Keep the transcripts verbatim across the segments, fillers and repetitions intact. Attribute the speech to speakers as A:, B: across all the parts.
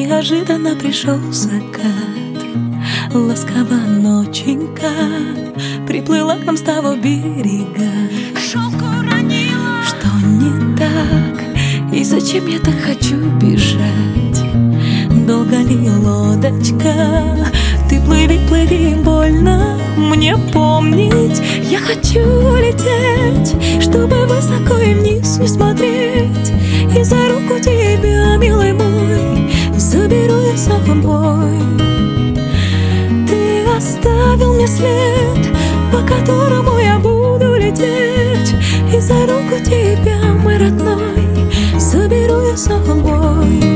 A: Неожиданно пришел закат, ласково ноченька приплыла к нам с того берега.
B: Шелк уронила.
A: Что не так? И зачем я так хочу бежать? Долго ли лодочка? Ты плыви, плыви, больно мне помнить. Я хочу лететь, чтобы высоко и вниз не смотреть. И за руку тебя, милый мой, заберу я с собой. Ты оставил мне след, по которому я буду лететь. И за руку тебя, мой родной, заберу я с собой.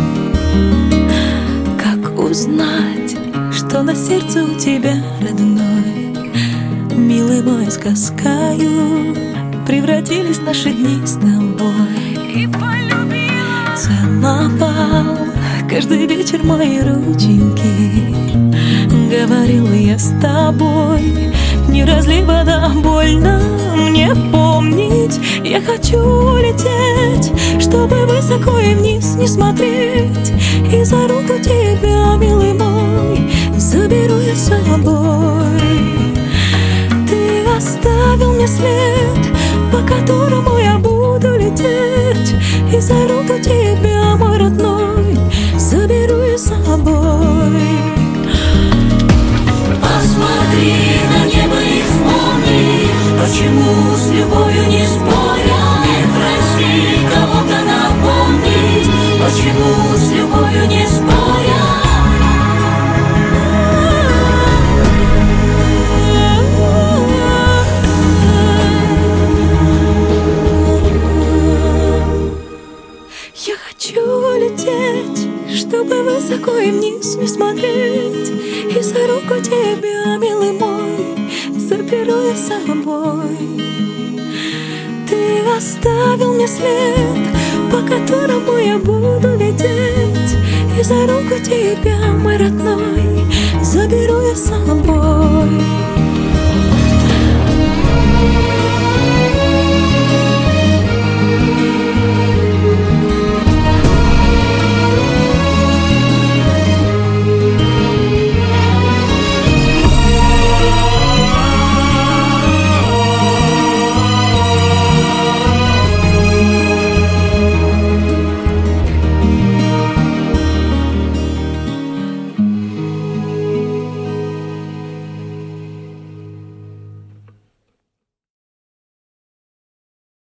A: Как узнать, что на сердце у тебя, родной? Милый мой, сказкою превратились наши дни с тобой.
B: И полюбила.
A: Целовал каждый вечер мои рученьки. Говорил я с тобой, не разлей вода, больно мне помнить. Я хочу лететь, чтобы высоко и вниз не смотреть. И за руку тебя, милый мой, заберу я с собой. Ты оставил мне след, по которому я буду лететь. И за руку тебя, мой родной, заберу я с собой.
B: Посмотри на небо и вспомни, почему с любовью не споря. Не проси кого-то напомнить, почему с любовью не споря.
A: Я хочу лететь, чтобы высоко и вниз не смотреть. И за руку тебя, милый мой, заберу я с собой. Ты оставил мне след, по которому я буду лететь. И за руку тебя, мой родной, заберу я с собой.